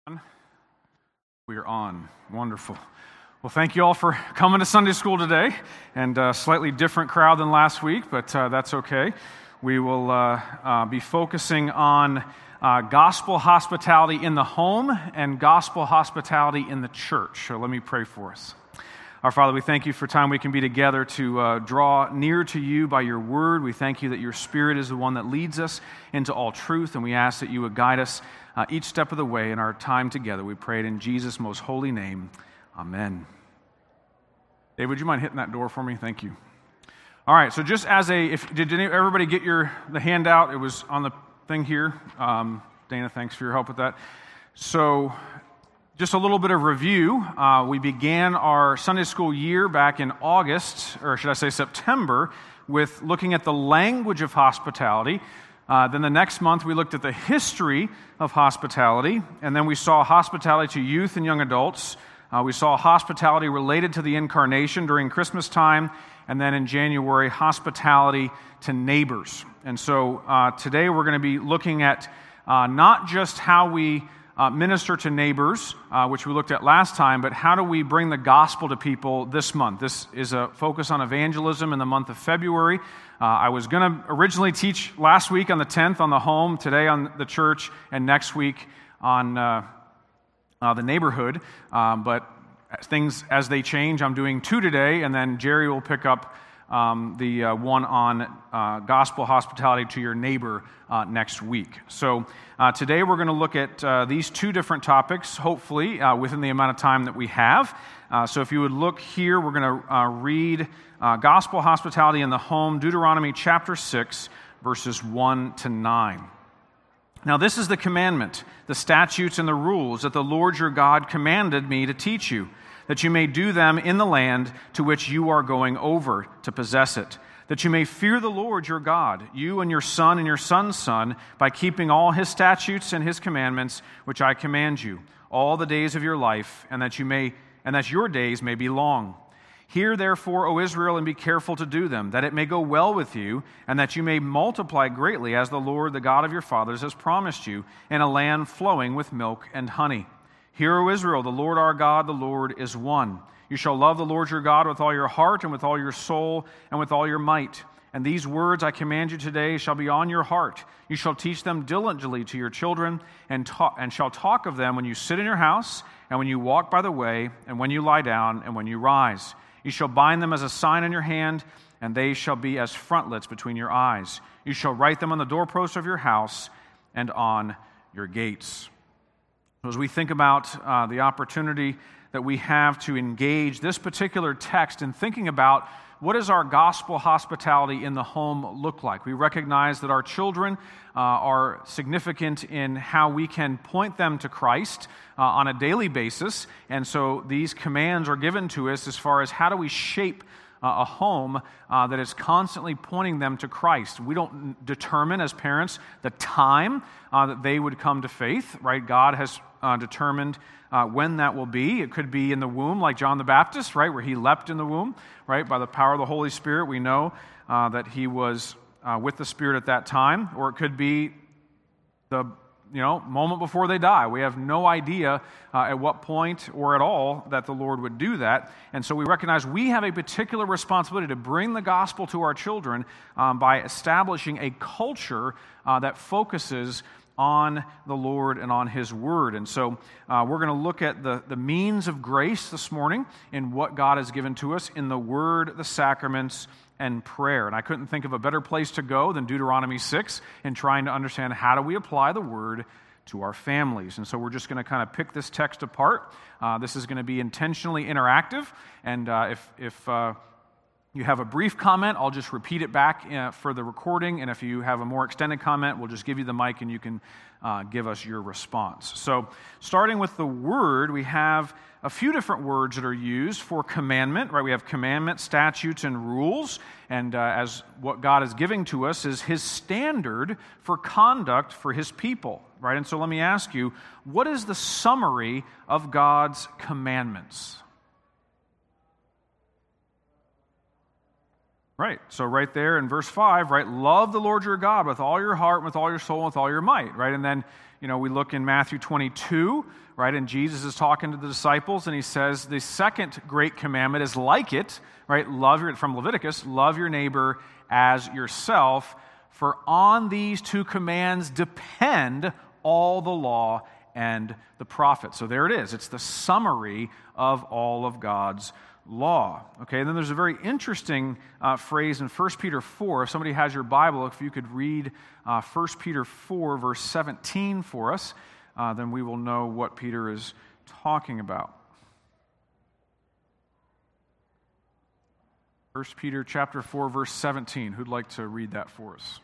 We are on. Wonderful. Well, thank you all for coming to Sunday school today, and a slightly different crowd than last week, but that's okay. We will be focusing on gospel hospitality in the home and gospel hospitality in the church. So let me pray for us. Our Father, we thank you for time we can be together to draw near to you by your word. We thank you that your Spirit is the one that leads us into all truth, and we ask that you would guide us each step of the way in our time together. We pray it in Jesus' most holy name. Amen. Dave, would you mind hitting that door for me? Thank you. All right, so just as did everybody get the handout? It was on the thing here. Dana, thanks for your help with that. So just a little bit of review. We began our Sunday school year back in August, or should I say September, with looking at the language of hospitality. Then the next month we looked at the history of hospitality, and then we saw hospitality to youth and young adults. We saw hospitality related to the incarnation during Christmas time, and then in January, hospitality to neighbors. And so today we're going to be looking at not just how we minister to neighbors, which we looked at last time, but how do we bring the gospel to people this month? This is a focus on evangelism in the month of February. I was going to originally teach last week on the 10th on the home, today on the church, and next week on the neighborhood. But things as they change, I'm doing 2 today, and then Jerry will pick up the one on gospel hospitality to your neighbor next week. So today we're going to look at these 2 different topics, hopefully, within the amount of time that we have. So if you would look here, we're going to read gospel hospitality in the home, Deuteronomy chapter 6, verses 1 to 9. Now this is the commandment, the statutes and the rules that the Lord your God commanded me to teach you, that you may do them in the land to which you are going over to possess it, that you may fear the Lord your God, you and your son and your son's son, by keeping all his statutes and his commandments, which I command you, all the days of your life, and that your days may be long. Hear therefore, O Israel, and be careful to do them, that it may go well with you, and that you may multiply greatly, as the Lord, the God of your fathers, has promised you, in a land flowing with milk and honey. Hear, O Israel, the Lord our God, the Lord is one. You shall love the Lord your God with all your heart, and with all your soul, and with all your might. And these words I command you today shall be on your heart. You shall teach them diligently to your children, and shall talk of them when you sit in your house, and when you walk by the way, and when you lie down, and when you rise. You shall bind them as a sign in your hand, and they shall be as frontlets between your eyes. You shall write them on the doorposts of your house and on your gates. So as we think about the opportunity that we have to engage this particular text in thinking about what does our gospel hospitality in the home look like? We recognize that our children are significant in how we can point them to Christ on a daily basis, and so these commands are given to us as far as how do we shape a home that is constantly pointing them to Christ. We don't determine as parents the time that they would come to faith, right? God has determined when that will be. It could be in the womb, like John the Baptist, right, where he leapt in the womb, right, by the power of the Holy Spirit. We know that he was with the Spirit at that time, or it could be the moment before they die. We have no idea at what point or at all that the Lord would do that. And so we recognize we have a particular responsibility to bring the gospel to our children by establishing a culture that focuses on the Lord and on His Word. And so we're going to look at the means of grace this morning in what God has given to us in the Word, the sacraments, and prayer. And I couldn't think of a better place to go than Deuteronomy 6 in trying to understand how do we apply the Word to our families. And so we're just going to kind of pick this text apart. This is going to be intentionally interactive. And if you have a brief comment, I'll just repeat it back for the recording. And if you have a more extended comment, we'll just give you the mic and you can give us your response. So starting with the word, we have a few different words that are used for commandment, right? We have commandment, statutes, and rules. And as what God is giving to us is His standard for conduct for His people, right? And so let me ask you, what is the summary of God's commandments? Right, so right there in verse 5, right, love the Lord your God with all your heart, with all your soul, with all your might, right? And then we look in Matthew 22, right, and Jesus is talking to the disciples, and he says the second great commandment is like it, right, from Leviticus, love your neighbor as yourself, for on these two commands depend all the law and the prophets. So there it is. It's the summary of all of God's law. Okay, and then there's a very interesting phrase in 1 Peter 4. If somebody has your Bible, if you could read 1 Peter 4, verse 17 for us, then we will know what Peter is talking about. 1 Peter chapter 4, verse 17. Who'd like to read that for us?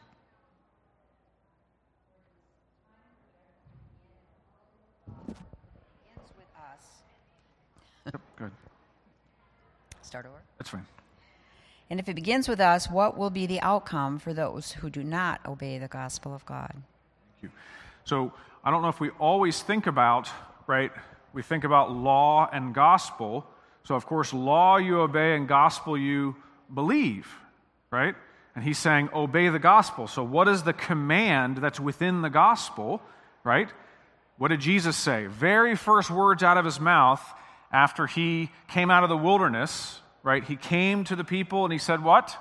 Yep, good. Start over? That's fine. And if it begins with us, what will be the outcome for those who do not obey the gospel of God? Thank you. So I don't know if we always think about, right, we think about law and gospel. So of course, law you obey and gospel you believe, right? And he's saying, obey the gospel. So what is the command that's within the gospel, right? What did Jesus say? Very first words out of his mouth after he came out of the wilderness, right? He came to the people and he said what?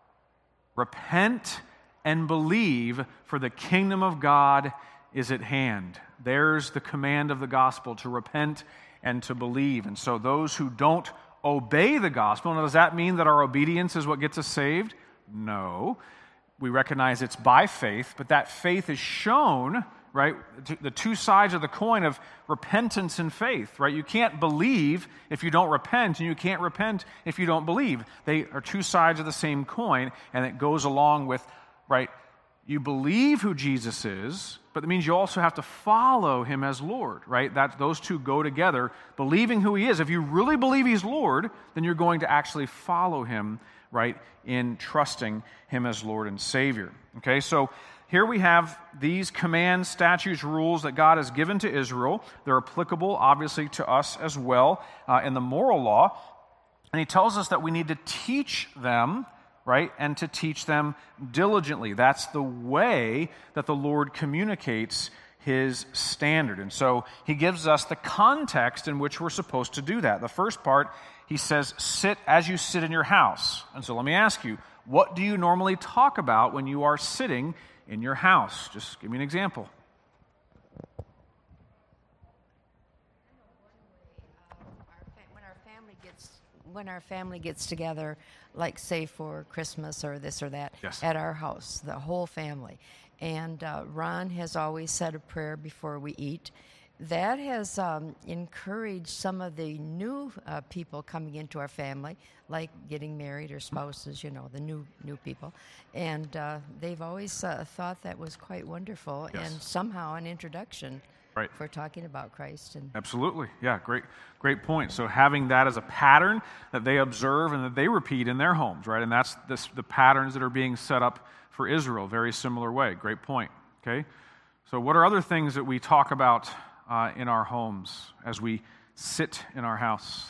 Repent and believe, for the kingdom of God is at hand. There's the command of the gospel, to repent and to believe. And so those who don't obey the gospel, now does that mean that our obedience is what gets us saved? No. We recognize it's by faith, but that faith is shown, right? The two sides of the coin of repentance and faith, right? You can't believe if you don't repent, and you can't repent if you don't believe. They are two sides of the same coin, and it goes along with, right? You believe who Jesus is, but that means you also have to follow him as Lord, right? Those two go together. Believing who he is. If you really believe he's Lord, then you're going to actually follow him, right, in trusting him as Lord and Savior. Okay, so here we have these commands, statutes, rules that God has given to Israel. They're applicable, obviously, to us as well in the moral law. And he tells us that we need to teach them, right, and to teach them diligently. That's the way that the Lord communicates his standard. And so he gives us the context in which we're supposed to do that. The first part, he says, sit as you sit in your house. And so let me ask you, what do you normally talk about when you are sitting in your house? Just give me an example. When our family gets together, like say for Christmas or this or that, yes, at our house, the whole family. And Ron has always said a prayer before we eat. That has encouraged some of the new people coming into our family, like getting married or spouses, the new people. And they've always thought that was quite wonderful, yes, and somehow an introduction, right, for talking about Christ. And absolutely. Yeah, great point. So having that as a pattern that they observe and that they repeat in their homes, right? And that's the patterns that are being set up for Israel, very similar way. Great point. Okay? So what are other things that we talk about in our homes as we sit in our house?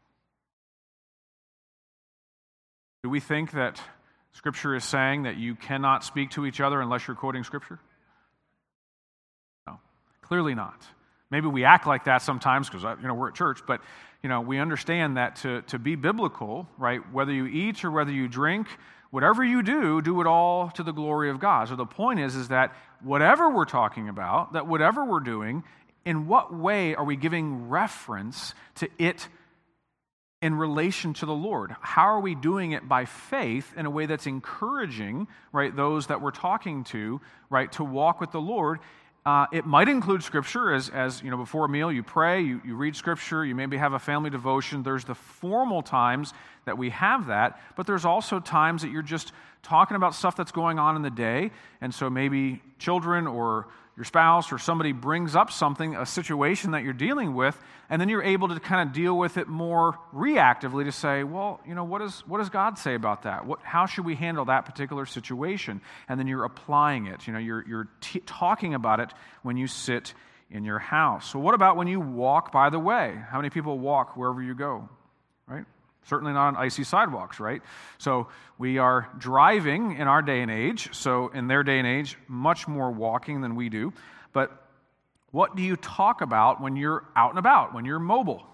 Do we think that Scripture is saying that you cannot speak to each other unless you're quoting Scripture? No, clearly not. Maybe we act like that sometimes because we're at church, but we understand that to be biblical, right? Whether you eat or whether you drink, whatever you do it all to the glory of God. So the point is that whatever we're talking about, that whatever we're doing, in what way are we giving reference to it in relation to the Lord? How are we doing it by faith in a way that's encouraging, right, those that we're talking to, right, to walk with the Lord? It might include Scripture, as before a meal you pray, you read Scripture, you maybe have a family devotion. There's the formal times that we have that, but there's also times that you're just talking about stuff that's going on in the day, and so maybe children or your spouse or somebody brings up something, a situation that you're dealing with, and then you're able to kind of deal with it more reactively to say, well, what does God say about that? How should we handle that particular situation? And then you're applying it. You're talking about it when you sit in your house. So what about when you walk by the way? How many people walk wherever you go, right? Certainly not on icy sidewalks, right? So we are driving in our day and age. So in their day and age, much more walking than we do. But What do you talk about when you're out and about, when you're mobile?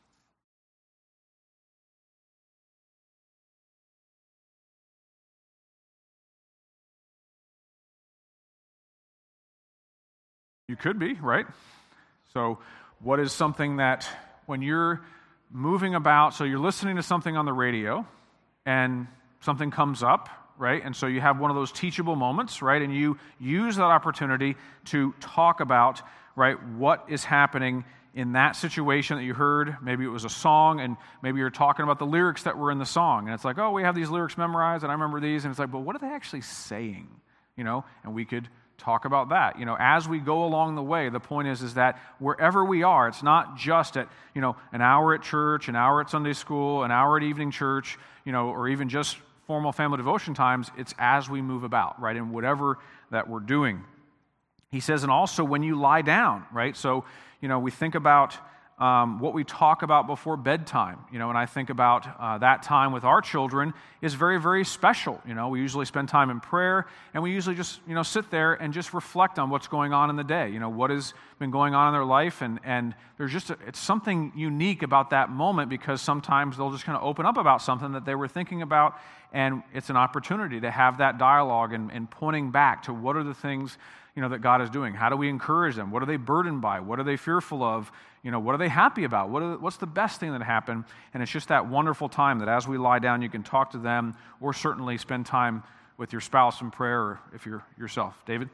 You could be, right? So what is something that when you're moving about, so you're listening to something on the radio and something comes up, right? And so you have one of those teachable moments, right? And you use that opportunity to talk about, right, what is happening in that situation that you heard. Maybe it was a song, and maybe you're talking about the lyrics that were in the song. And it's like, oh, we have these lyrics memorized, and I remember these. And it's like, but what are they actually saying? And we could talk about that. As we go along the way, the point is that wherever we are, it's not just at, an hour at church, an hour at Sunday school, an hour at evening church, or even just formal family devotion times. It's as we move about, right, in whatever that we're doing. He says, and also when you lie down, right? So, we think about what we talk about before bedtime, and I think about that time with our children is very, very special. We usually spend time in prayer, and we usually just, sit there and just reflect on what's going on in the day, what has been going on in their life, and there's it's something unique about that moment, because sometimes they'll just kind of open up about something that they were thinking about, and it's an opportunity to have that dialogue and pointing back to what are the things that God is doing. How do we encourage them? What are they burdened by? What are they fearful of? What are they happy about? What's the best thing that happened? And it's just that wonderful time that as we lie down, you can talk to them, or certainly spend time with your spouse in prayer, or if you're yourself. David?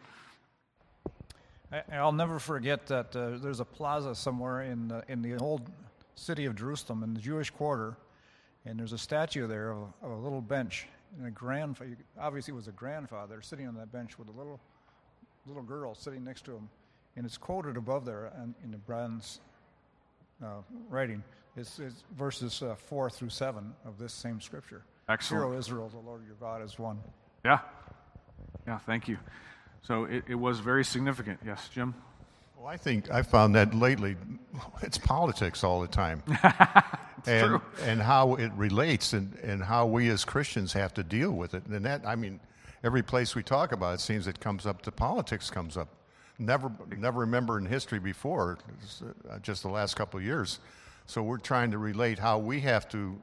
I'll never forget that there's a plaza somewhere in the old city of Jerusalem, in the Jewish quarter, and there's a statue there of a little bench, and obviously it was a grandfather sitting on that bench with a little girl sitting next to him, and it's quoted above there in the bronze writing. It's verses 4 through 7 of this same scripture. Excellent. Hear, O Israel, the Lord your God is one. Yeah, thank you. So it was very significant. Yes, Jim? Well, I think I found that lately, it's politics all the time. True. And how it relates, and how we as Christians have to deal with it. And that, every place we talk about it seems it comes up, the politics comes up. Never remember in history before, just the last couple of years. So we're trying to relate how we have to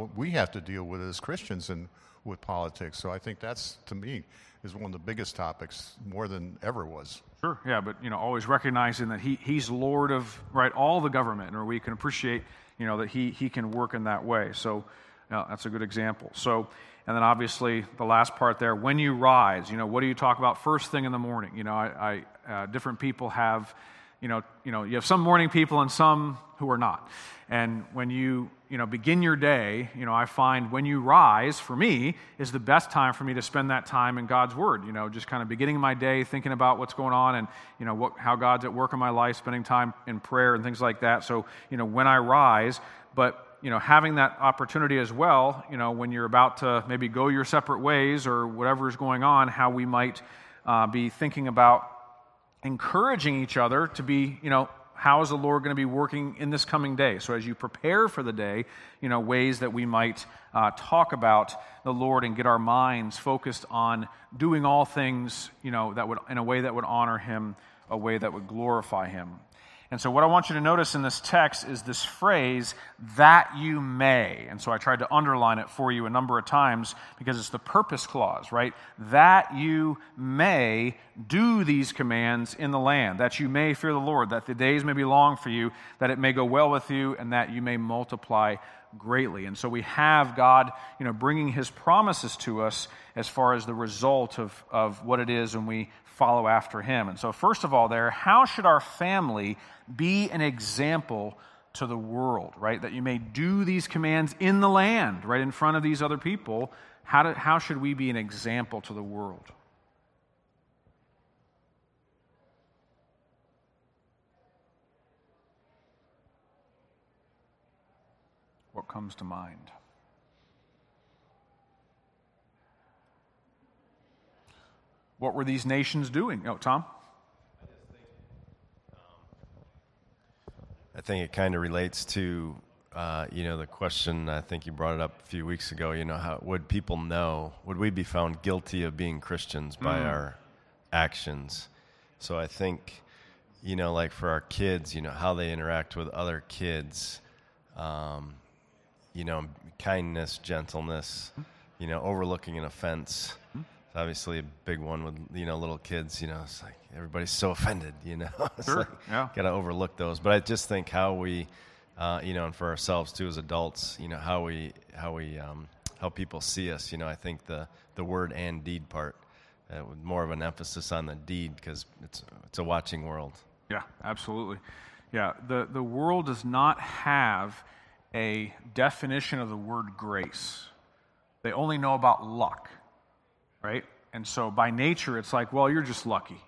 deal with it as Christians and with politics. So I think that's, to me, is one of the biggest topics, more than ever was. Sure, yeah, but always recognizing that he's Lord of, right, all the government, or we can appreciate that he can work in that way. So that's a good example. So. And then obviously the last part there, when you rise, what do you talk about first thing in the morning? Different people have, you have some morning people and some who are not. And when you begin your day, I find when you rise, for me, is the best time for me to spend that time in God's Word. Just kind of beginning my day, thinking about what's going on, and how God's at work in my life, spending time in prayer and things like that. So when I rise, but having that opportunity as well, when you're about to maybe go your separate ways or whatever is going on, how we might be thinking about encouraging each other to be, how is the Lord going to be working in this coming day? So as you prepare for the day, ways that we might talk about the Lord and get our minds focused on doing all things, that would, in a way that would honor Him, a way that would glorify Him. And so what I want you to notice in this text is this phrase, that you may. And so I tried to underline it for you a number of times because it's the purpose clause, right? That you may do these commands in the land, that you may fear the Lord, that the days may be long for you, that it may go well with you, and that you may multiply greatly. And so we have God, bringing His promises to us as far as the result of what it is when we follow after Him. And so first of all there, how should our family be an example to the world, right? That you may do these commands in the land, right, in front of these other people. How should we be an example to the world? What comes to mind? What were these nations doing? Oh, Tom? I think it kind of relates to, the question, I think you brought it up a few weeks ago, how would people know, would we be found guilty of being Christians by our actions? So I think, like for our kids, how they interact with other kids, kindness, gentleness, overlooking an offense. It's obviously a big one with, little kids, it's like everybody's so offended, It's Sure, like, yeah. got to overlook those. But I just think how we, and for ourselves too as adults, how people see us, I think the word and deed part, with more of an emphasis on the deed because it's a watching world. Yeah, absolutely. Yeah, the world does not have a definition of the word grace. They only know about luck, right? And so by nature, it's like, well, you're just lucky.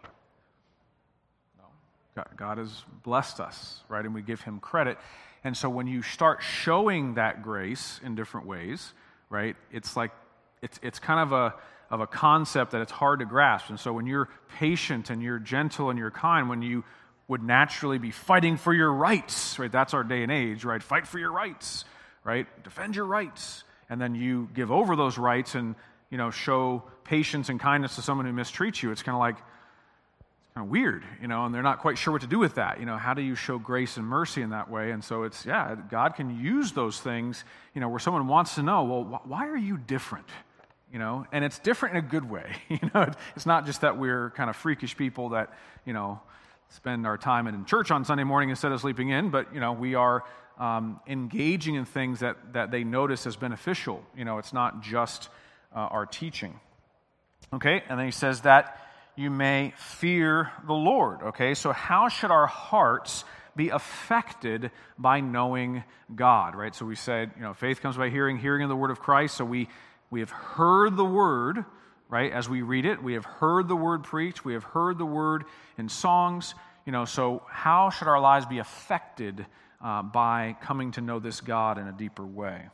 No. God has blessed us, right? And we give him credit. And so when you start showing that grace in different ways, right, it's like, it's kind of a concept that it's hard to grasp. And so when you're patient and you're gentle and you're kind, when you would naturally be fighting for your rights, right? That's our day and age, right? Fight for your rights, right? Defend your rights. And then you give over those rights and, show patience and kindness to someone who mistreats you. It's kind of weird, and they're not quite sure what to do with that. How do you show grace and mercy in that way? And so God can use those things, where someone wants to know, well, why are you different? And it's different in a good way. It's not just that we're kind of freakish people that, spend our time in church on Sunday morning instead of sleeping in, but, we are engaging in things that they notice as beneficial. It's not just our teaching. Okay, and then he says that you may fear the Lord. Okay, so how should our hearts be affected by knowing God, right? So we said, faith comes by hearing, hearing of the word of Christ. So we have heard the word, right, as we read it. We have heard the word preached. We have heard the word in songs. So how should our lives be affected by coming to know this God in a deeper way?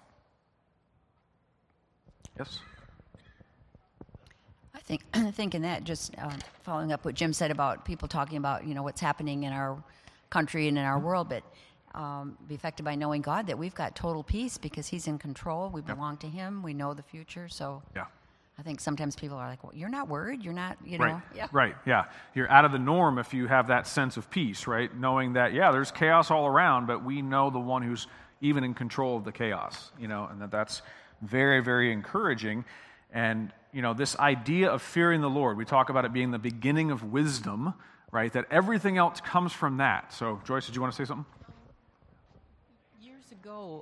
Yes? I think in that, just following up what Jim said about people talking about, what's happening in our country and in our world, but be affected by knowing God, that we've got total peace because he's in control. We belong to him. We know the future. So Yeah. I think sometimes people are like, well, you're not worried. You're not, Right. Yeah. Right, yeah. You're out of the norm if you have that sense of peace, right? Knowing that, there's chaos all around, but we know the one who's even in control of the chaos, and that's very, very encouraging. And, this idea of fearing the Lord, we talk about it being the beginning of wisdom, right? That everything else comes from that. So, Joyce, did you want to say something? Years ago,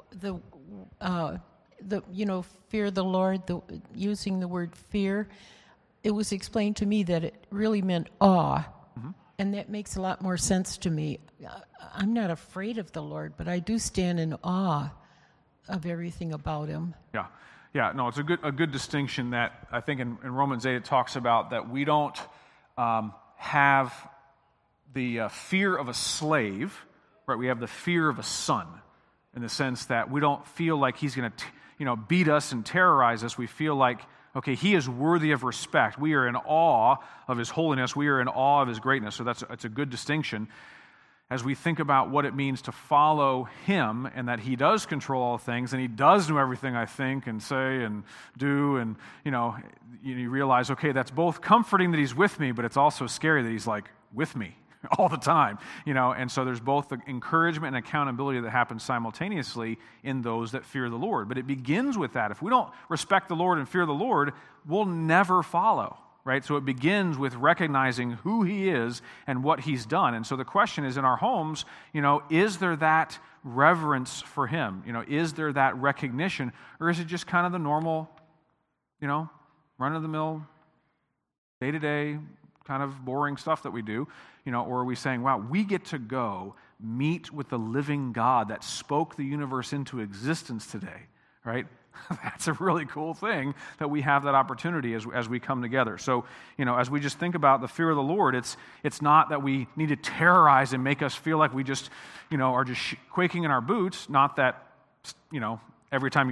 fear the Lord, using the word fear, it was explained to me that it really meant awe. Mm-hmm. And that makes a lot more sense to me. I'm not afraid of the Lord, but I do stand in awe of everything about him. Yeah. Yeah, no, it's a good distinction that I think in Romans 8 it talks about that we don't have the fear of a slave, right? We have the fear of a son in the sense that we don't feel like he's going to beat us and terrorize us. We feel like, okay, he is worthy of respect. We are in awe of his holiness. We are in awe of his greatness. So that's a good distinction. As we think about what it means to follow him and that he does control all things and he does know everything I think and say and do, and you realize, okay, that's both comforting that he's with me, but it's also scary that he's like with me all the time, and so there's both the encouragement and accountability that happens simultaneously in those that fear the Lord. But it begins with that. If we don't respect the Lord and fear the Lord, we'll never follow. Right? So it begins with recognizing who he is and what he's done. And so the question is, in our homes, is there that reverence for him? Is there that recognition? Or is it just kind of the normal, run-of-the-mill, day-to-day kind of boring stuff that we do? Or are we saying, wow, we get to go meet with the living God that spoke the universe into existence today, right? That's a really cool thing that we have that opportunity as we come together. So, as we just think about the fear of the Lord, it's not that we need to terrorize and make us feel like we just, are just quaking in our boots. Not that, every time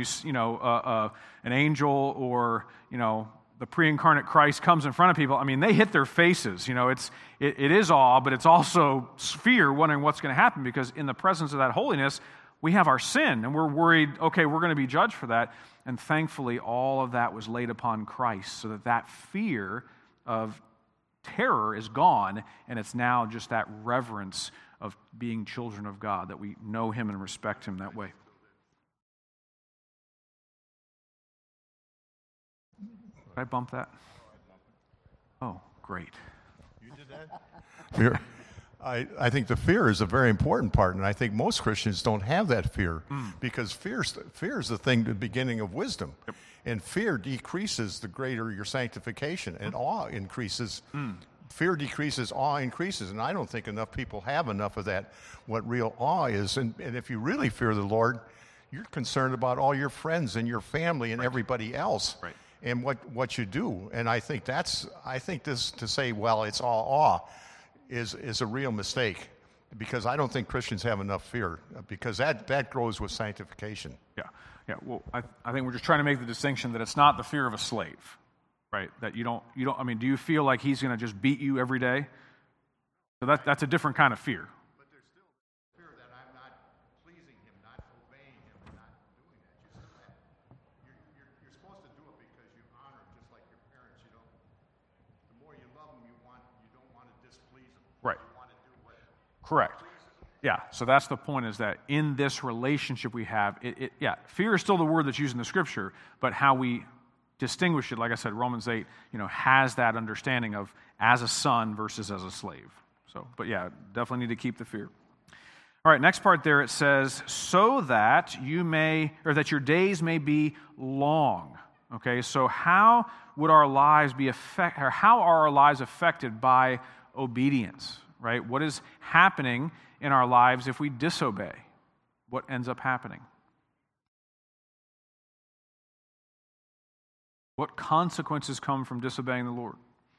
an angel or, the pre-incarnate Christ comes in front of people, they hit their faces. It is awe, but it's also fear, wondering what's going to happen, because in the presence of that holiness, we have our sin, and we're worried, okay, we're going to be judged for that. And thankfully, all of that was laid upon Christ, so that fear of terror is gone, and it's now just that reverence of being children of God, that we know him and respect him that way. Did I bump that? Oh, great. You did that? Fear. I think the fear is a very important part, and I think most Christians don't have that fear because fear is the thing, the beginning of wisdom. Yep. And fear decreases the greater your sanctification, and awe increases. Fear decreases, awe increases, and I don't think enough people have enough of that, what real awe is. And if you really fear the Lord, you're concerned about all your friends and your family and everybody else. Right. And what you do. And I think this to say, well, it's all awe is a real mistake, because I don't think Christians have enough fear, because that grows with sanctification. Yeah. Well, I think we're just trying to make the distinction that it's not the fear of a slave, right? That you don't. I mean, do you feel like he's going to just beat you every day? So that's a different kind of fear. But there's still fear that I'm not pleasing him, not obeying him, not doing that. You're supposed to do it because you honor him, just like your parents. You don't. The more you love him, you don't want to displease him. Right. You want to do what. Correct. Yeah, so that's the point, is that in this relationship we have, fear is still the word that's used in the Scripture, but how we distinguish it, like I said, Romans 8, has that understanding of as a son versus as a slave. So, but yeah, definitely need to keep the fear. All right, next part there, it says, so that that your days may be long. Okay, so how would our lives how are our lives affected by obedience? Right? What is happening in our lives if we disobey? What ends up happening? What consequences come from disobeying the Lord?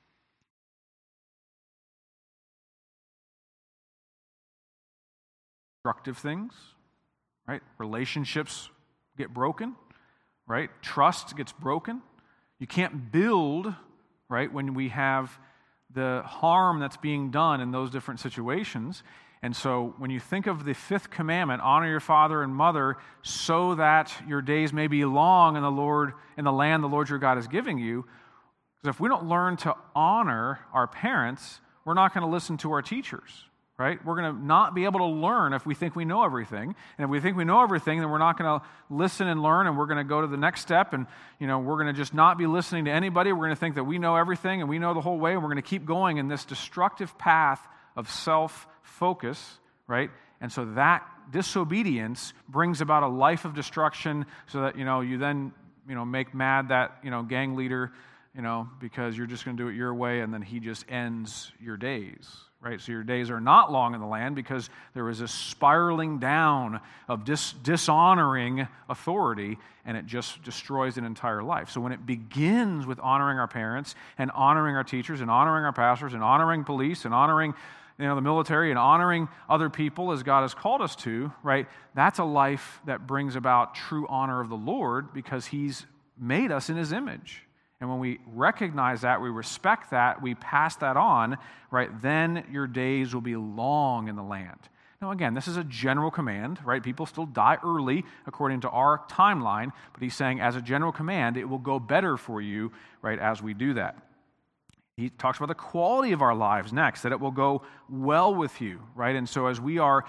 Destructive things, right? Relationships get broken, right? Trust gets broken. You can't build, right, when we have the harm that's being done in those different situations. And so when you think of the fifth commandment, honor your father and mother so that your days may be long in the land the Lord your God is giving you, because if we don't learn to honor our parents, we're not going to listen to our teachers, right? We're going to not be able to learn if we think we know everything. And if we think we know everything, then we're not going to listen and learn, and we're going to go to the next step, and we're going to just not be listening to anybody. We're going to think that we know everything and we know the whole way, and we're going to keep going in this destructive path of self-focus, right? And so that disobedience brings about a life of destruction, so that you then make mad that gang leader, because you're just going to do it your way, and then he just ends your days. Right? So your days are not long in the land because there is a spiraling down of dishonoring authority, and it just destroys an entire life. So when it begins with honoring our parents and honoring our teachers and honoring our pastors and honoring police and honoring the military and honoring other people as God has called us to, right? That's a life that brings about true honor of the Lord, because he's made us in his image. And when we recognize that, we respect that, we pass that on, right, then your days will be long in the land. Now, again, this is a general command, right? People still die early according to our timeline, but he's saying as a general command, it will go better for you, right, as we do that. He talks about the quality of our lives next, that it will go well with you, right? And so as we are,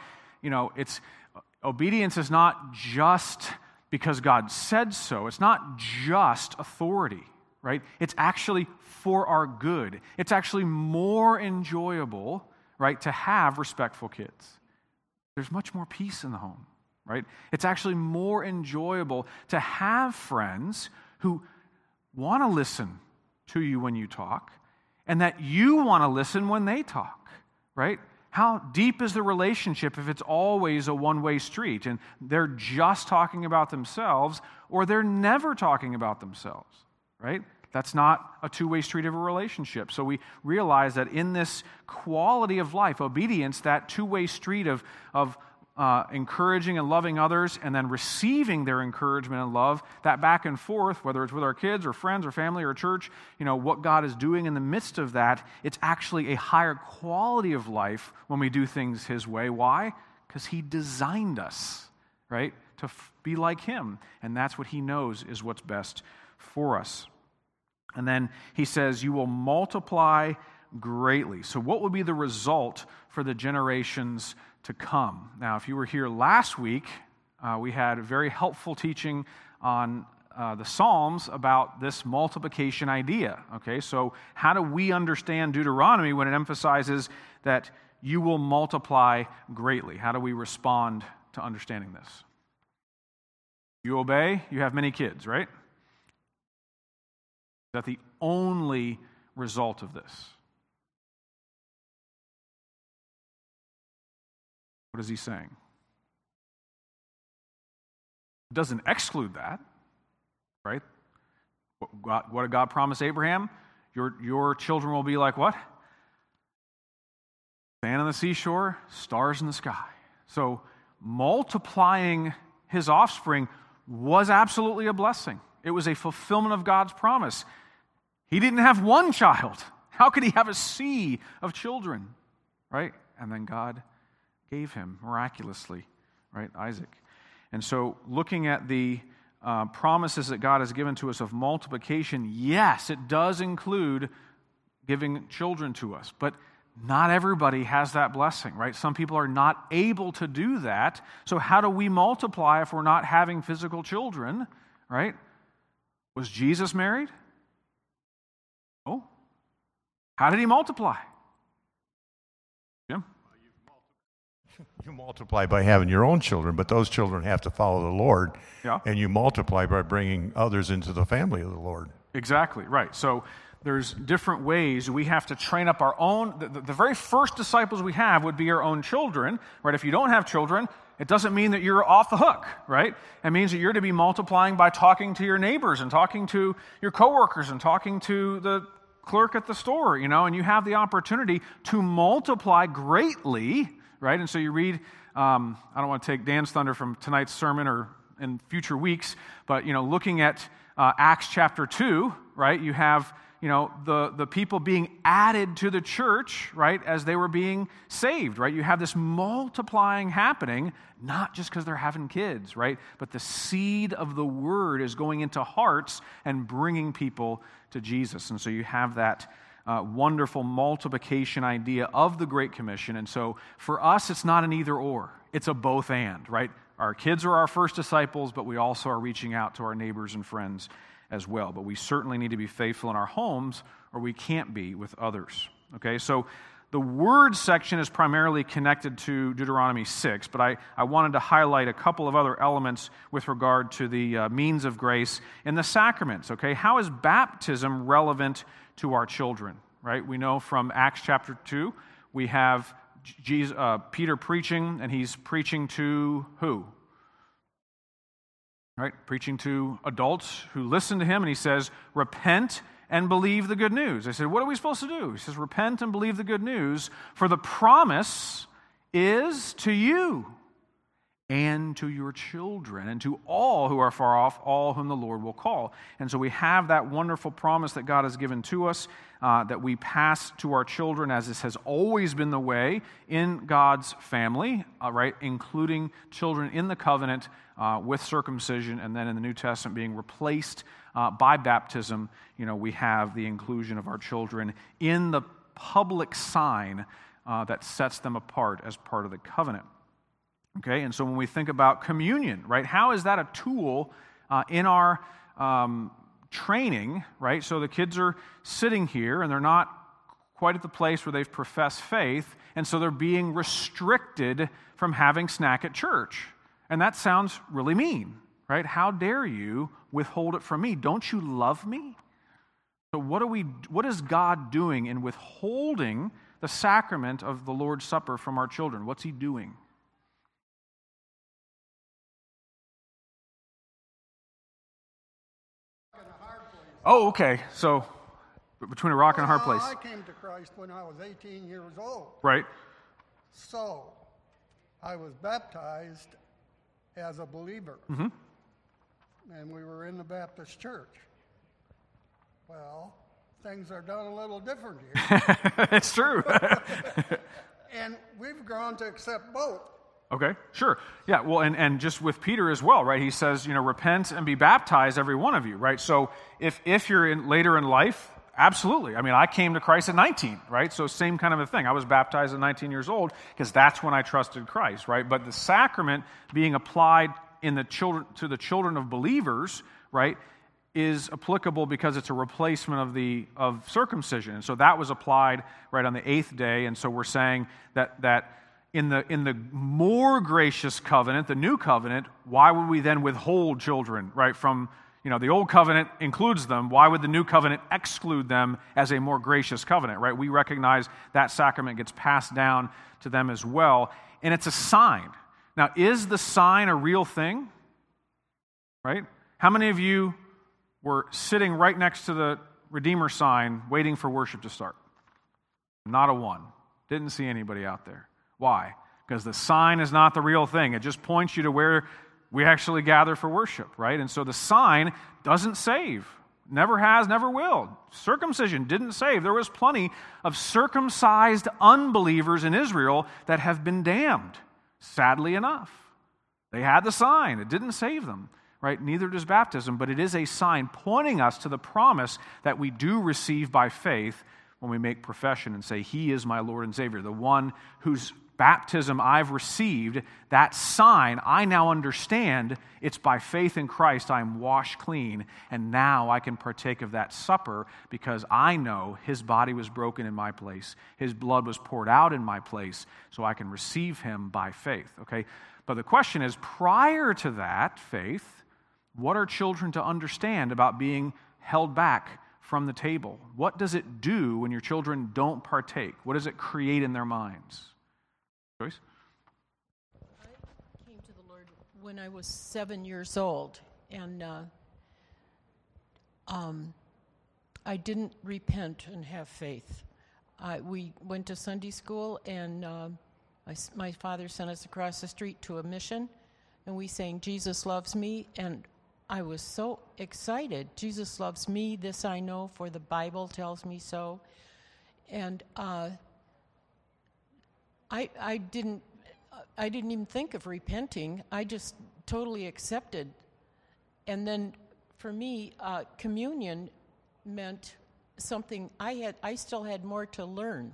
obedience is not just because God said so. It's not just authority. Right? It's actually for our good. It's actually more enjoyable, right, to have respectful kids. There's much more peace in the home, right? It's actually more enjoyable to have friends who want to listen to you when you talk, and that you want to listen when they talk, right? How deep is the relationship if it's always a one-way street and they're just talking about themselves, or they're never talking about themselves, right? That's not a two-way street of a relationship. So we realize that in this quality of life, obedience, that two-way street of encouraging and loving others and then receiving their encouragement and love, that back and forth, whether it's with our kids or friends or family or church, what God is doing in the midst of that, it's actually a higher quality of life when we do things his way. Why? Because he designed us, right, to be like him. And that's what he knows is what's best for us. And then he says, you will multiply greatly. So what would be the result for the generations to come? Now, if you were here last week, we had a very helpful teaching on the Psalms about this multiplication idea. Okay, so how do we understand Deuteronomy when it emphasizes that you will multiply greatly? How do we respond to understanding this? You obey, you have many kids, right? Is that the only result of this? What is he saying? It doesn't exclude that, right? What did God promise Abraham? Your children will be like what? Sand on the seashore, stars in the sky. So multiplying his offspring was absolutely a blessing. It was a fulfillment of God's promise. He didn't have one child. How could he have a sea of children, right? And then God gave him miraculously, right, Isaac. And so looking at the promises that God has given to us of multiplication, yes, it does include giving children to us, but not everybody has that blessing, right? Some people are not able to do that. So how do we multiply if we're not having physical children, right? Was Jesus married? Oh. How did he multiply? Jim? You multiply by having your own children, but those children have to follow the Lord. Yeah. And you multiply by bringing others into the family of the Lord. Exactly, right. So there's different ways we have to train up our own. The very first disciples we have would be our own children, right? If you don't have children, it doesn't mean that you're off the hook, right? It means that you're to be multiplying by talking to your neighbors and talking to your coworkers and talking to the clerk at the store, and you have the opportunity to multiply greatly, right? And so you read, I don't want to take Dan's thunder from tonight's sermon or in future weeks, but, looking at Acts chapter 2, right, you have, the people being added to the church, right, as they were being saved, right? You have this multiplying happening, not just because they're having kids, right, but the seed of the word is going into hearts and bringing people to Jesus. And so you have that wonderful multiplication idea of the Great Commission. And so for us, it's not an either or. It's a both and, right? Our kids are our first disciples, but we also are reaching out to our neighbors and friends as well. But we certainly need to be faithful in our homes, or we can't be with others. Okay, so the word section is primarily connected to Deuteronomy 6, but I wanted to highlight a couple of other elements with regard to the means of grace in the sacraments. Okay, how is baptism relevant to our children? Right, we know from Acts chapter 2, we have Peter preaching, and he's preaching to who? Right, preaching to adults who listen to him, and he says, repent and believe the good news. They said, what are we supposed to do? He says, repent and believe the good news, for the promise is to you and to your children and to all who are far off, all whom the Lord will call. And so we have that wonderful promise that God has given to us, that we pass to our children, as this has always been the way in God's family, right, including children in the covenant with circumcision, and then in the New Testament being replaced by baptism. We have the inclusion of our children in the public sign that sets them apart as part of the covenant. Okay, and so when we think about communion, right, how is that a tool in our training, right? So the kids are sitting here, and they're not quite at the place where they've professed faith, and so they're being restricted from having snack at church. And that sounds really mean, right? How dare you withhold it from me? Don't you love me? So what is God doing in withholding the sacrament of the Lord's Supper from our children? What's he doing? Oh, okay. So between a rock and a hard place. I came to Christ when I was 18 years old. Right. So I was baptized as a believer. Mm-hmm. And we were in the Baptist church. Well, things are done a little different here. It's true. And we've grown to accept both. Okay, sure. Yeah, well, and just with Peter as well, right? He says, repent and be baptized, every one of you, right? So if you're later in life, Absolutely. I mean, I came to Christ at 19, right? So same kind of a thing. I was baptized at 19 years old because that's when I trusted Christ, right? But the sacrament being applied to the children of believers, right, is applicable because it's a replacement of circumcision. And so that was applied right on the 8th day. And so we're saying that in the more gracious covenant, the new covenant, why would we then withhold children, right, from, the old covenant includes them. Why would the new covenant exclude them as a more gracious covenant, right? We recognize that sacrament gets passed down to them as well, and it's a sign. Now, is the sign a real thing, right? How many of you were sitting right next to the Redeemer sign waiting for worship to start? Not a one. Didn't see anybody out there. Why? Because the sign is not the real thing. It just points you to where we actually gather for worship, right? And so the sign doesn't save. Never has, never will. Circumcision didn't save. There was plenty of circumcised unbelievers in Israel that have been damned, sadly enough. They had the sign. It didn't save them, right? Neither does baptism, but it is a sign pointing us to the promise that we do receive by faith when we make profession and say, He is my Lord and Savior, the one whose baptism I've received, that sign, I now understand it's by faith in Christ I'm washed clean, and now I can partake of that supper because I know His body was broken in my place, His blood was poured out in my place, so I can receive Him by faith, okay? But the question is, prior to that faith, what are children to understand about being held back from the table? What does it do when your children don't partake? What does it create in their minds? Joyce? I came to the Lord when I was 7 years old, and I didn't repent and have faith. We went to Sunday school, and my father sent us across the street to a mission, and we sang Jesus Loves Me, and I was so excited. Jesus loves me, this I know, for the Bible tells me so. And I didn't even think of repenting. I just totally accepted. And then for me, communion meant something I still had more to learn.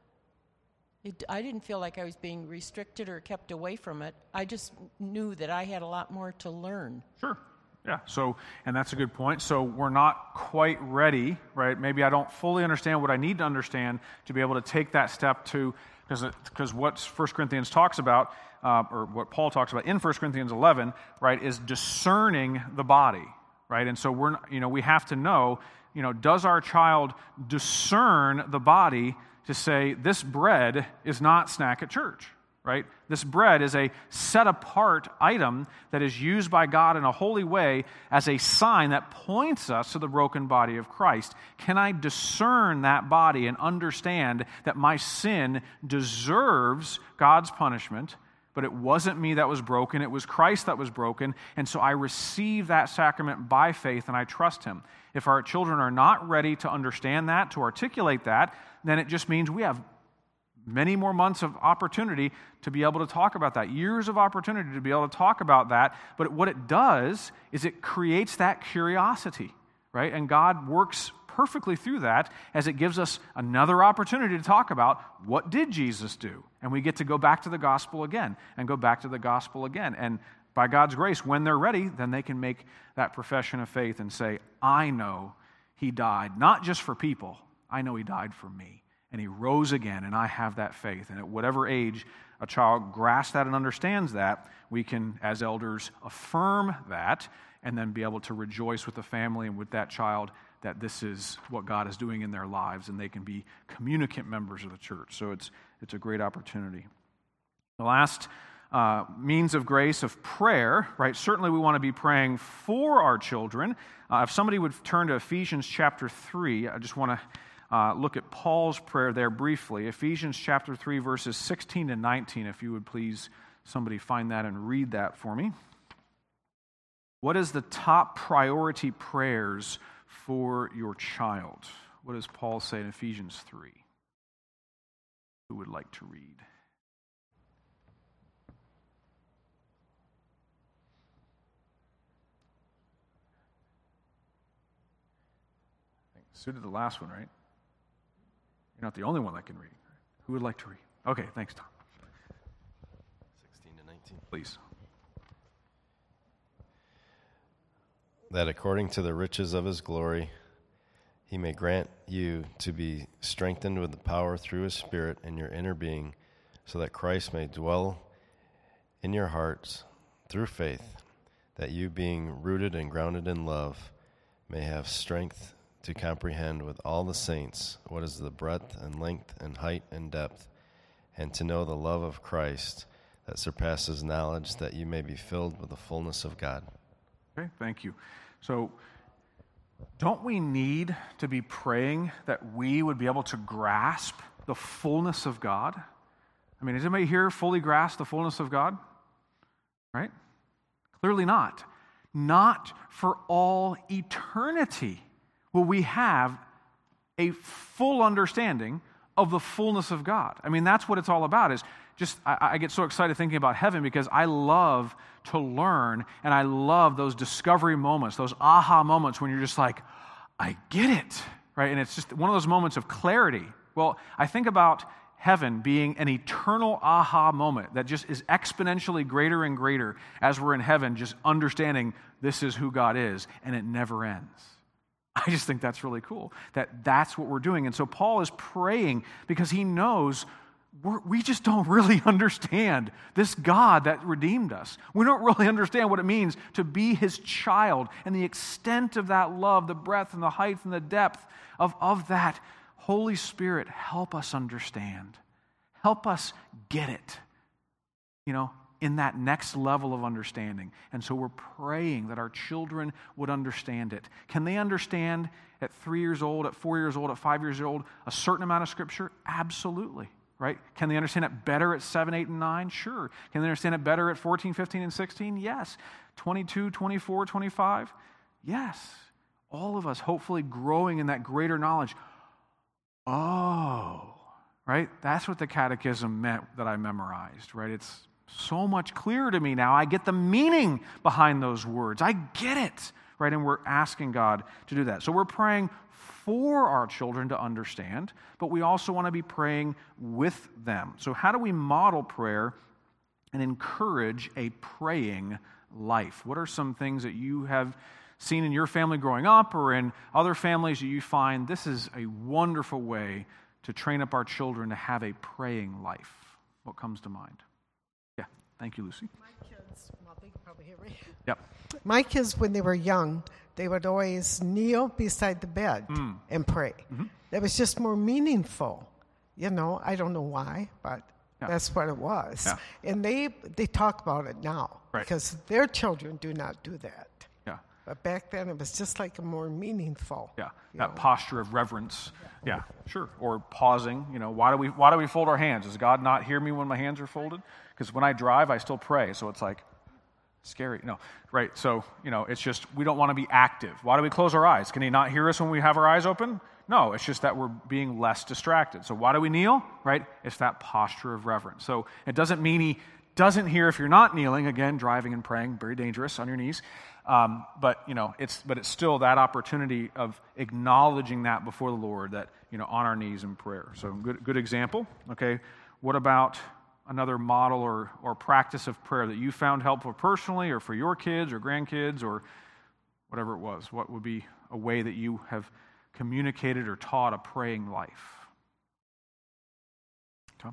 I didn't feel like I was being restricted or kept away from it. I just knew that I had a lot more to learn. Sure. Yeah, and that's a good point. So we're not quite ready, right? Maybe I don't fully understand what I need to understand to be able to take that step to, because what 1 Corinthians talks about, or what Paul talks about in 1 Corinthians 11, right, is discerning the body, right? And so we have to know, does our child discern the body to say, this bread is not snack at church, right? This bread is a set-apart item that is used by God in a holy way as a sign that points us to the broken body of Christ. Can I discern that body and understand that my sin deserves God's punishment, but it wasn't me that was broken, it was Christ that was broken, and so I receive that sacrament by faith and I trust Him. If our children are not ready to understand that, to articulate that, then it just means we have many more months of opportunity to be able to talk about that, years of opportunity to be able to talk about that. But what it does is it creates that curiosity, right? And God works perfectly through that as it gives us another opportunity to talk about what did Jesus do? And we get to go back to the gospel again and go back to the gospel again. And by God's grace, when they're ready, then they can make that profession of faith and say, I know He died, not just for people, I know He died for me. And He rose again, and I have that faith. And at whatever age a child grasps that and understands that, we can, as elders, affirm that and then be able to rejoice with the family and with that child that this is what God is doing in their lives, and they can be communicant members of the church. So it's a great opportunity. The last means of grace of prayer, right? Certainly we want to be praying for our children. If somebody would turn to Ephesians chapter 3, I just want to look at Paul's prayer there briefly. Ephesians chapter 3, verses 16 to 19, if you would please, somebody find that and read that for me. What is the top priority prayers for your child? What does Paul say in Ephesians 3? Who would like to read? Sue did the last one, right? You're not the only one that can read. Who would like to read? Okay, thanks, Tom. 16 to 19. Please. That according to the riches of his glory, he may grant you to be strengthened with the power through his Spirit in your inner being, so that Christ may dwell in your hearts through faith, that you, being rooted and grounded in love, may have strength to comprehend with all the saints what is the breadth and length and height and depth, and to know the love of Christ that surpasses knowledge, that you may be filled with the fullness of God. Okay, thank you. So, don't we need to be praying that we would be able to grasp the fullness of God? I mean, does anybody here fully grasp the fullness of God? Right? Clearly not. Not for all eternity will we have a full understanding of the fullness of God. I mean, that's what it's all about. Is just I get so excited thinking about heaven because I love to learn, and I love those discovery moments, those aha moments when you're just like, I get it, right? And it's just one of those moments of clarity. Well, I think about heaven being an eternal aha moment that just is exponentially greater and greater as we're in heaven, just understanding this is who God is, and it never ends. I just think that's really cool, that's what we're doing. And so Paul is praying because he knows we just don't really understand this God that redeemed us. We don't really understand what it means to be his child and the extent of that love, the breadth and the height and the depth of that. Holy Spirit, help us understand. Help us get it, in that next level of understanding. And so we're praying that our children would understand it. Can they understand at 3 years old, at 4 years old, at 5 years old, a certain amount of Scripture? Absolutely. Right? Can they understand it better at 7, 8, and 9? Sure. Can they understand it better at 14, 15, and 16? Yes. 22, 24, 25? Yes. All of us hopefully growing in that greater knowledge. Oh, right? That's what the catechism meant that I memorized, right? It's so much clearer to me now. I get the meaning behind those words. I get it, right? And we're asking God to do that. So we're praying for our children to understand, but we also want to be praying with them. So how do we model prayer and encourage a praying life? What are some things that you have seen in your family growing up or in other families that you find this is a wonderful way to train up our children to have a praying life? What comes to mind? Yeah, thank you, Lucy. My kids, well, they can probably hear me. Yep. My kids, when they were young, they would always kneel beside the bed and pray. Mm-hmm. That was just more meaningful. I don't know why, but that's what it was. Yeah. And they talk about it now because their children do not do that. Yeah. But back then, it was just like a more meaningful. Yeah, that posture of reverence. Yeah, sure. Or pausing. Why do we fold our hands? Does God not hear me when my hands are folded? Because when I drive, I still pray. So it's like, scary. No, right. So, it's just we don't want to be active. Why do we close our eyes? Can he not hear us when we have our eyes open? No, it's just that we're being less distracted. So why do we kneel? Right? It's that posture of reverence. So it doesn't mean he doesn't hear if you're not kneeling. Again, driving and praying, very dangerous on your knees. But it's still that opportunity of acknowledging that before the Lord, that on our knees in prayer. So good example. Okay, what about another model or practice of prayer that you found helpful personally or for your kids or grandkids or whatever it was? What would be a way that you have communicated or taught a praying life? Tom?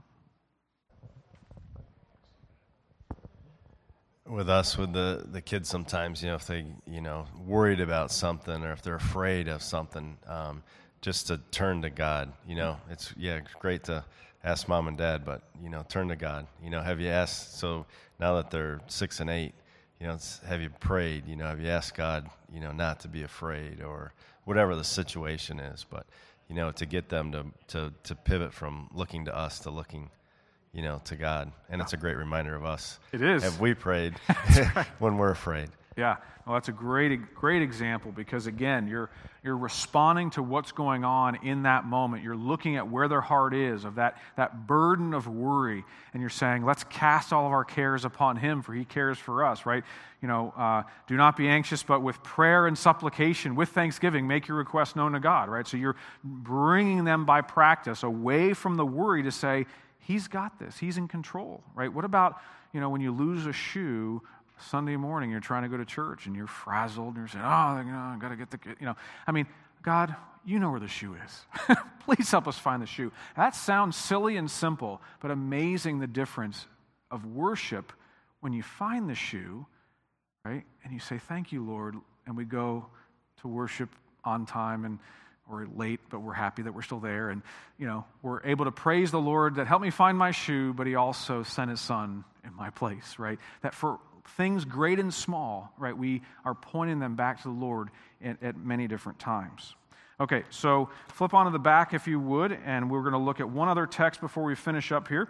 With us, with the kids sometimes, if they, worried about something or if they're afraid of something, just to turn to God. It's great to ask mom and dad, but, turn to God. Have you asked, so now that they're 6 and 8, have you prayed? Have you asked God, not to be afraid or whatever the situation is, but, to get them to pivot from looking to us to looking, to God. And it's a great reminder of us. It is. Have we prayed when we're afraid? Yeah, well, that's a great example because, again, you're responding to what's going on in that moment. You're looking at where their heart is, of that burden of worry, and you're saying, let's cast all of our cares upon Him, for He cares for us, right? Do not be anxious, but with prayer and supplication, with thanksgiving, make your requests known to God, right? So you're bringing them by practice away from the worry to say, He's got this, He's in control, right? What about, when you lose a shoe Sunday morning, you're trying to go to church and you're frazzled and you're saying, I got to get God, you know where the shoe is. Please help us find the shoe. That sounds silly and simple, but amazing the difference of worship when you find the shoe, right? And you say, thank you, Lord. And we go to worship on time and we're late, but we're happy that we're still there. And, we're able to praise the Lord that helped me find my shoe, but He also sent His Son in my place, right? That for things great and small, right, we are pointing them back to the Lord at many different times. Okay, so flip on to the back if you would, and we're going to look at one other text before we finish up here.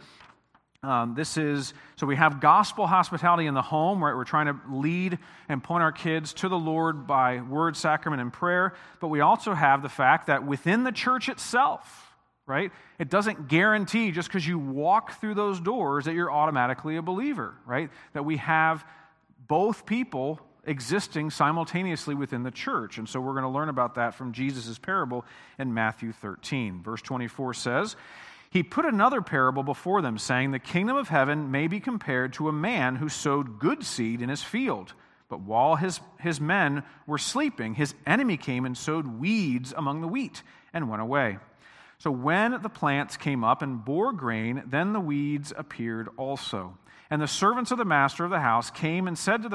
So we have gospel hospitality in the home, right? We're trying to lead and point our kids to the Lord by word, sacrament, and prayer, but we also have the fact that within the church itself, right? It doesn't guarantee just because you walk through those doors that you're automatically a believer, right? That we have both people existing simultaneously within the church. And so we're going to learn about that from Jesus' parable in Matthew 13. Verse 24 says, He put another parable before them, saying, The kingdom of heaven may be compared to a man who sowed good seed in his field. But while his men were sleeping, his enemy came and sowed weeds among the wheat and went away. So when the plants came up and bore grain, then the weeds appeared also. And the servants of the master of the house came and said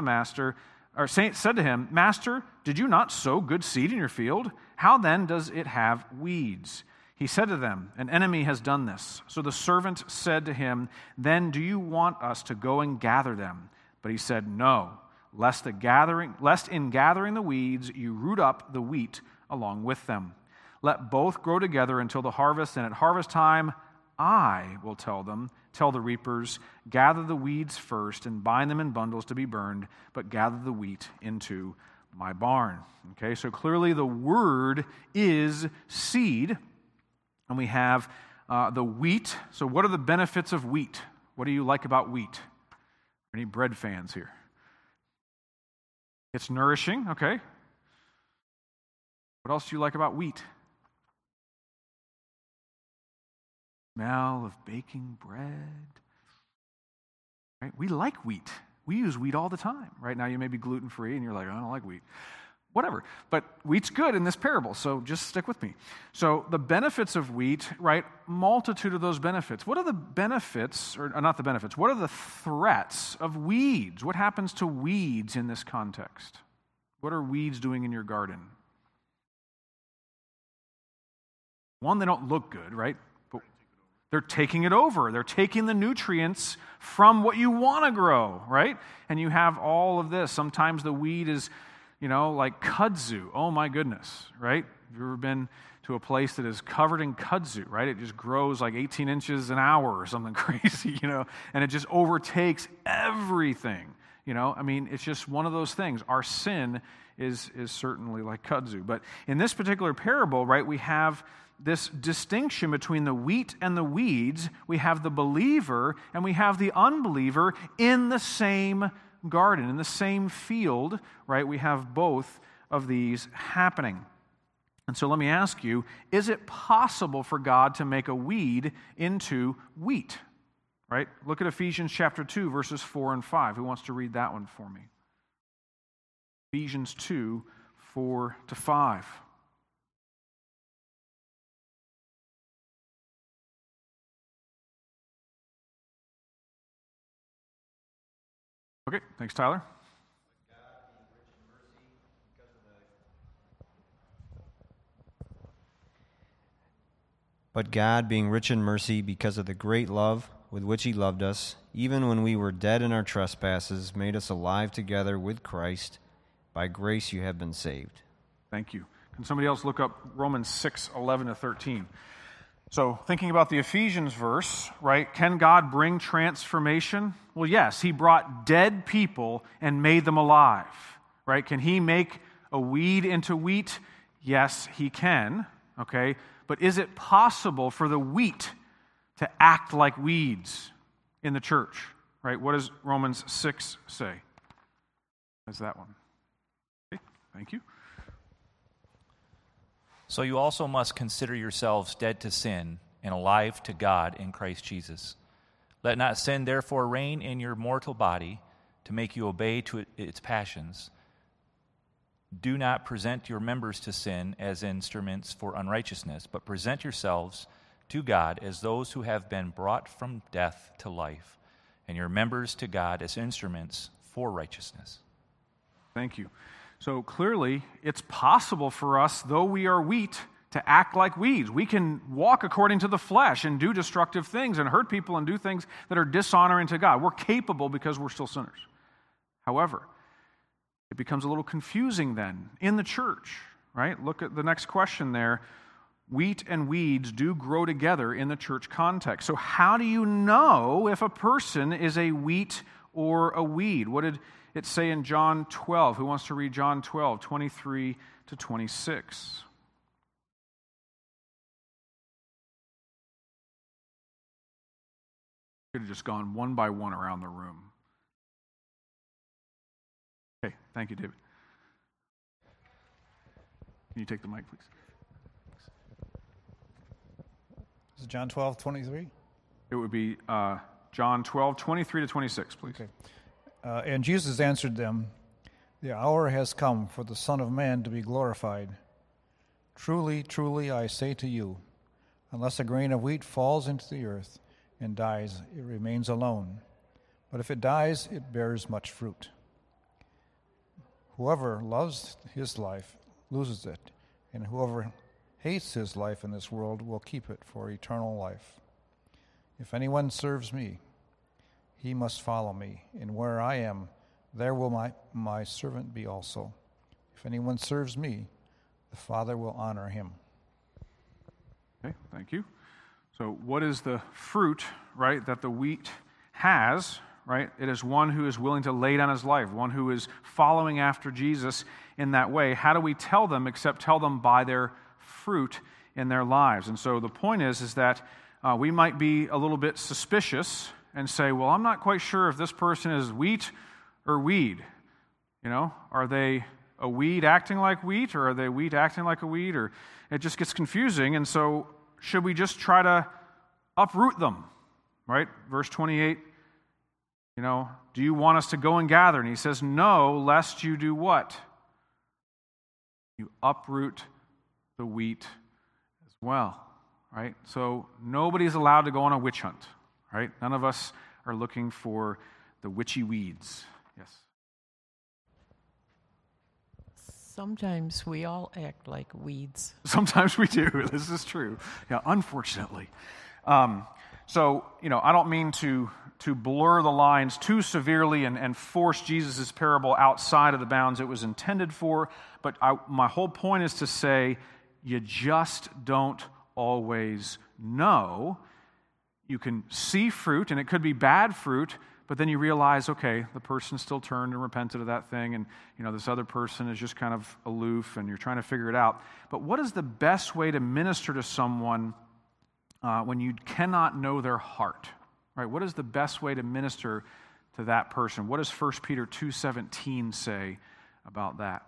to him, Master, did you not sow good seed in your field? How then does it have weeds? He said to them, An enemy has done this. So the servant said to him, Then do you want us to go and gather them? But he said, No, lest in gathering the weeds you root up the wheat along with them. Let both grow together until the harvest, and at harvest time I will tell the reapers, gather the weeds first and bind them in bundles to be burned, but gather the wheat into my barn. Okay, so clearly the word is seed, and we have the wheat. So what are the benefits of wheat? What do you like about wheat? Any bread fans here? It's nourishing, okay. What else do you like about wheat? Smell of baking bread. Right? We like wheat. We use wheat all the time. Right now you may be gluten-free and you're like, I don't like wheat. Whatever. But wheat's good in this parable, so just stick with me. So the benefits of wheat, right? Multitude of those benefits. What are the benefits, or not the benefits, what are the threats of weeds? What happens to weeds in this context? What are weeds doing in your garden? One, they don't look good, right? But they're taking it over. They're taking the nutrients from what you want to grow, right? And you have all of this. Sometimes the weed is, like kudzu. Oh my goodness, right? Have you ever been to a place that is covered in kudzu, right? It just grows like 18 inches an hour or something crazy, and it just overtakes everything, it's just one of those things. Our sin is certainly like kudzu. But in this particular parable, right, we have this distinction between the wheat and the weeds. We have the believer and we have the unbeliever in the same garden, in the same field, right? We have both of these happening. And so let me ask you, is it possible for God to make a weed into wheat? Right? Look at Ephesians chapter 2, verses 4 and 5. Who wants to read that one for me? Ephesians 2, 4 to 5. Okay, thanks, Tyler. But God, being rich in mercy, because of the great love with which He loved us, even when we were dead in our trespasses, made us alive together with Christ. By grace you have been saved. Thank you. Can somebody else look up Romans 6, 11 to 13? So thinking about the Ephesians verse, right, can God bring transformation? Well, yes, He brought dead people and made them alive. right? Can he make a weed into wheat? Yes, he can, okay? But is it possible for the wheat to act like weeds in the church, right? What does Romans 6 say? That's that one. Okay, thank you. So you also must consider yourselves dead to sin and alive to God in Christ Jesus. Let not sin therefore reign in your mortal body to make you obey to its passions. Do not present your members to sin as instruments for unrighteousness, but present yourselves to God as those who have been brought from death to life, and your members to God as instruments for righteousness. Thank you. So clearly, it's possible for us, though we are wheat, to act like weeds. We can walk according to the flesh and do destructive things and hurt people and do things that are dishonoring to God. We're capable because we're still sinners. However, it becomes a little confusing then in the church, right? Look at the next question there. Wheat and weeds do grow together in the church context. So how do you know if a person is a wheat or a weed? What did it say in John 12? Who wants to read John 12, 23 to 26? Could have just gone one by one around the room. Okay, thank you, David. Can you take the mic, please? Is it John 12, 23? It would be John 12, 23 to 26, please. Okay. And Jesus answered them, "The hour has come for the Son of Man to be glorified. Truly, truly, I say to you, unless a grain of wheat falls into the earth and dies, it remains alone. But if it dies, it bears much fruit. Whoever loves his life loses it, and whoever hates his life in this world will keep it for eternal life. If anyone serves me, he must follow me, and where I am, there will my servant be also. If anyone serves me, the Father will honor him." Okay, thank you. So what is the fruit, right, that the wheat has, right? It is one who is willing to lay down his life, one who is following after Jesus in that way. How do we tell them except tell them by their fruit in their lives? And so the point is that we might be a little bit suspicious and say, well, I'm not quite sure if this person is wheat or weed. You know, are they a weed acting like wheat, or are they wheat acting like a weed? Or it just gets confusing. And so should we just try to uproot them, right? Verse 28, you know, do you want us to go and gather? And he says, no, lest you do what? You uproot the wheat as well, right? So nobody's allowed to go on a witch hunt, right? None of us are looking for the witchy weeds. Yes. Sometimes we all act like weeds. Sometimes we do. This is true. Yeah, unfortunately. So, you know, I don't mean to blur the lines too severely and force Jesus' parable outside of the bounds it was intended for, but my whole point is to say you just don't always know. You can see fruit, and it could be bad fruit, but then you realize, okay, the person still turned and repented of that thing, and you know this other person is just kind of aloof, and you're trying to figure it out. But what is the best way to minister to someone when you cannot know their heart? Right? What is the best way to minister to that person? What does 1 Peter 2:17 say about that?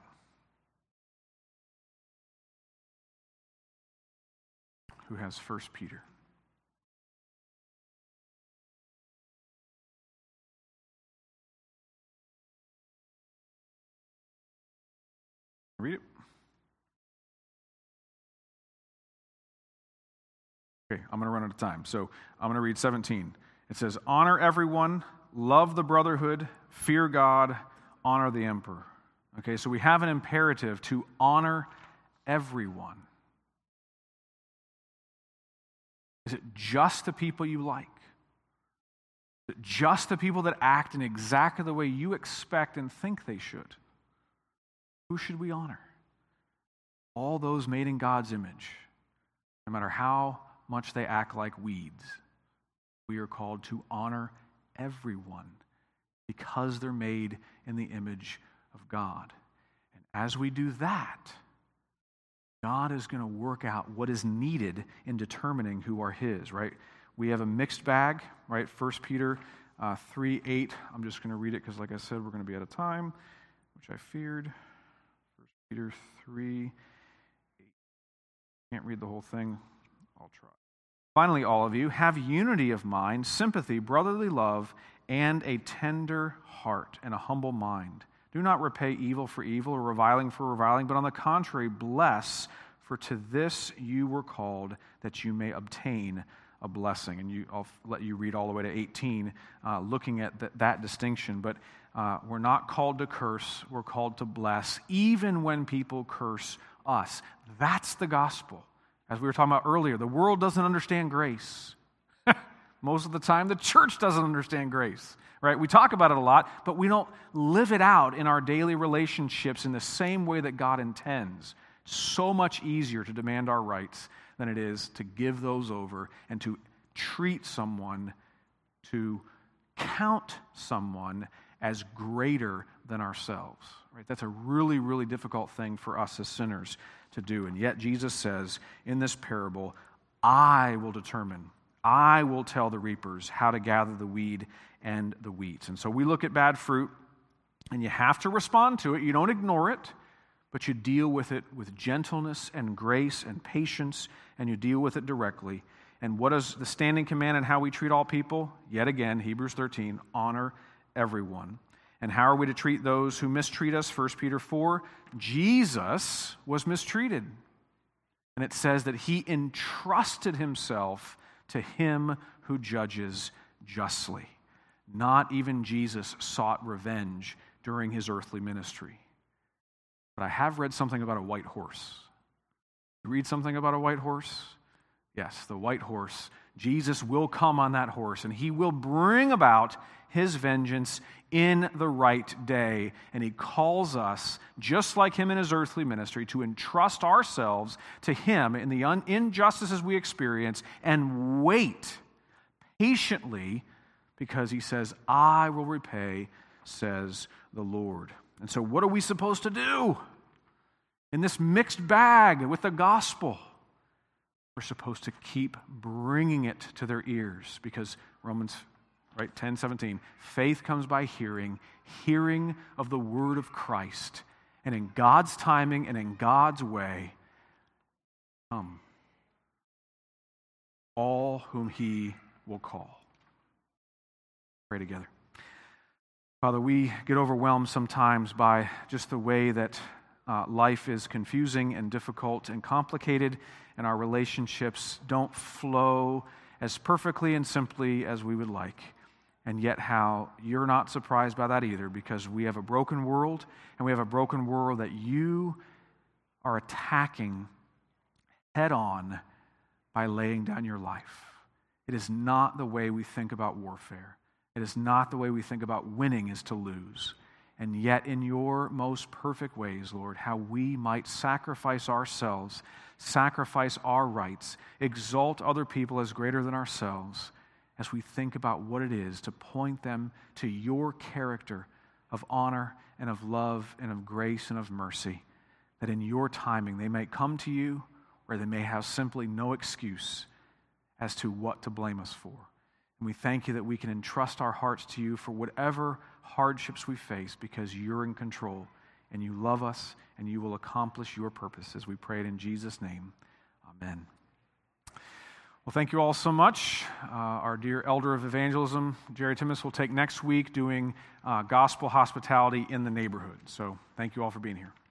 Who has 1 Peter? Read it. Okay, I'm going to run out of time. So I'm going to read 17. It says, honor everyone, love the brotherhood, fear God, honor the emperor. Okay, so we have an imperative to honor everyone. Is it just the people you like? Is it just the people that act in exactly the way you expect and think they should? Who should we honor? All those made in God's image, no matter how much they act like weeds. We are called to honor everyone because they're made in the image of God. As we do that, God is going to work out what is needed in determining who are his, right? We have a mixed bag, right? 1 Peter 3:8. I'm just going to read it because, like I said, we're going to be out of time, which I feared. 1 Peter 3:8. Can't read the whole thing. I'll try. Finally, all of you, have unity of mind, sympathy, brotherly love, and a tender heart and a humble mind. Do not repay evil for evil or reviling for reviling, but on the contrary, bless, for to this you were called, that you may obtain a blessing. And I'll let you read all the way to 18, looking at that distinction. But we're not called to curse, we're called to bless, even when people curse us. That's the gospel. As we were talking about earlier, the world doesn't understand grace. Most of the time, the church doesn't understand grace, right? We talk about it a lot, but we don't live it out in our daily relationships in the same way that God intends. So much easier to demand our rights than it is to give those over and to treat someone, to count someone as greater than ourselves, right? That's a really, really difficult thing for us as sinners to do. And yet Jesus says in this parable, I will determine, I will tell the reapers how to gather the weed and the wheat. And so we look at bad fruit, and you have to respond to it. You don't ignore it, but you deal with it with gentleness and grace and patience, and you deal with it directly. And what is the standing command in how we treat all people? Yet again, Hebrews 13, honor everyone. And how are we to treat those who mistreat us? 1 Peter 4, Jesus was mistreated. And it says that he entrusted himself to him who judges justly. Not even Jesus sought revenge during his earthly ministry. But I have read something about a white horse. You read something about a white horse? Yes, the white horse. Jesus will come on that horse, and he will bring about his vengeance in the right day. And he calls us, just like him in his earthly ministry, to entrust ourselves to him in the injustices we experience and wait patiently, because he says, I will repay, says the Lord. And so what are we supposed to do in this mixed bag with the gospel? We're supposed to keep bringing it to their ears, because Romans 10:17, faith comes by hearing, hearing of the word of Christ. And in God's timing and in God's way, all whom he will call. Pray together. Father, we get overwhelmed sometimes by just the way that life is confusing and difficult and complicated, and our relationships don't flow as perfectly and simply as we would like. And yet how you're not surprised by that either, because we have a broken world, and we have a broken world that you are attacking head on by laying down your life. It is not the way we think about warfare. It is not the way we think about winning is to lose. And yet in your most perfect ways, Lord, how we might sacrifice ourselves, sacrifice our rights, exalt other people as greater than ourselves, as we think about what it is to point them to your character of honor and of love and of grace and of mercy, that in your timing they may come to you, or they may have simply no excuse as to what to blame us for. And we thank you that we can entrust our hearts to you for whatever hardships we face, because you're in control and you love us and you will accomplish your purposes. We pray it in Jesus' name. Amen. Well, thank you all so much. Our dear elder of evangelism, Jerry Timmis, will take next week doing gospel hospitality in the neighborhood. So thank you all for being here.